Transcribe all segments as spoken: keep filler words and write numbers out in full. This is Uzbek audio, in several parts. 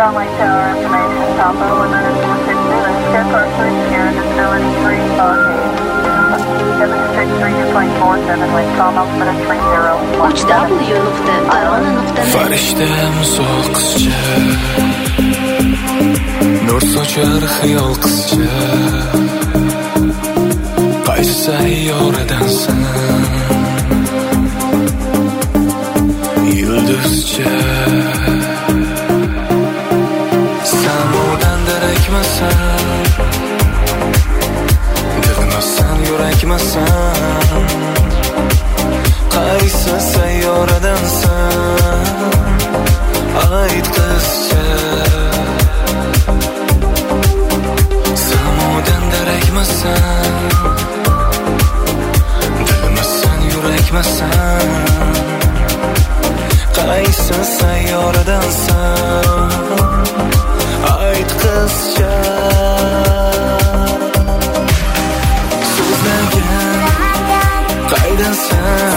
Broadway Tower information, Papa one nine four six zero, sky partially obscured, visibility three fog eight. seven six three two point four seven, wind calm altimeter three zero one seven. uch w nuqta tarona nuqta net. Farishta musoq qizcha, nur sochar xiyol qizcha, qaysi sayyoradansan yulduzcha. Samodan darakmasan, dilmasan yurakmasan, qaysi sayyoradansan ayt qizcha. Samodan darakmasan, dilmasan yurakmasan, qaysi sayyoradansan ayt qizcha. So'zlagan qaydansan,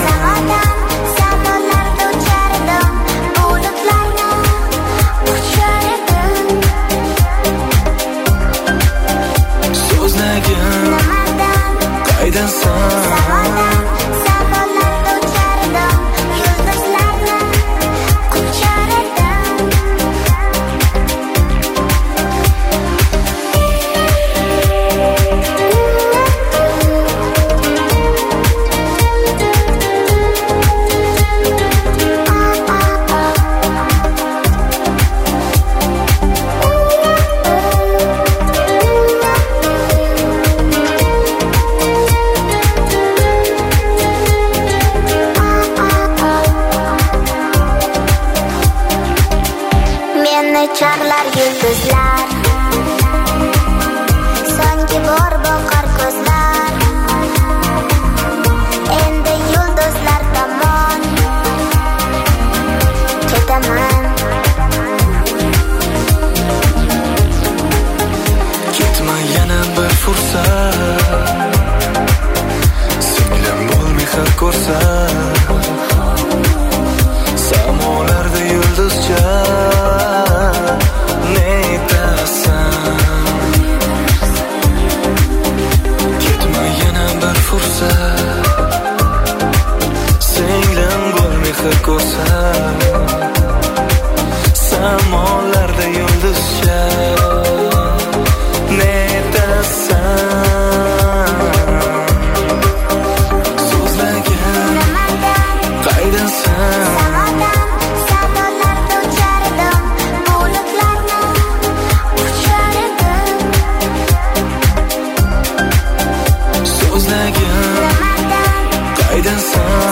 so'zlagan qaydansan, chaqlar yulduzlar, so'nggi bor boqar ko'zlar. Endi yulduzlar tomon ketaman. ketma yana bir fursat, singlim bo'l mehr ko'rsat. Samolarda yulduzcha ko'rsat. Samolarda yulduzcha netasan, so'zlagan qaydansan, so'zlagan qaydansan,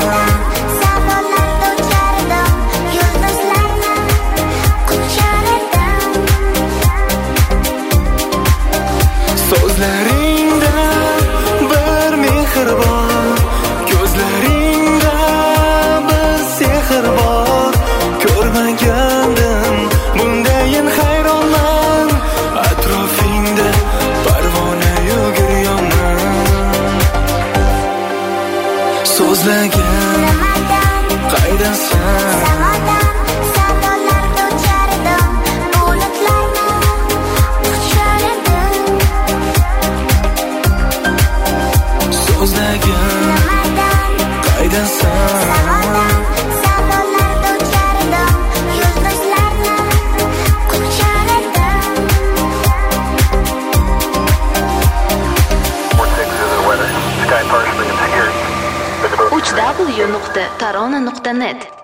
so'zlaringda bir mehr bor, ko'zlaringda bir sehr bor. Ko'rmagandim bundayin hayronman, atrofingda parvona yuguryoman. So'zlagan qaydansan, so'zlagan qaydansan, uch w nuqta tarona nuqta net.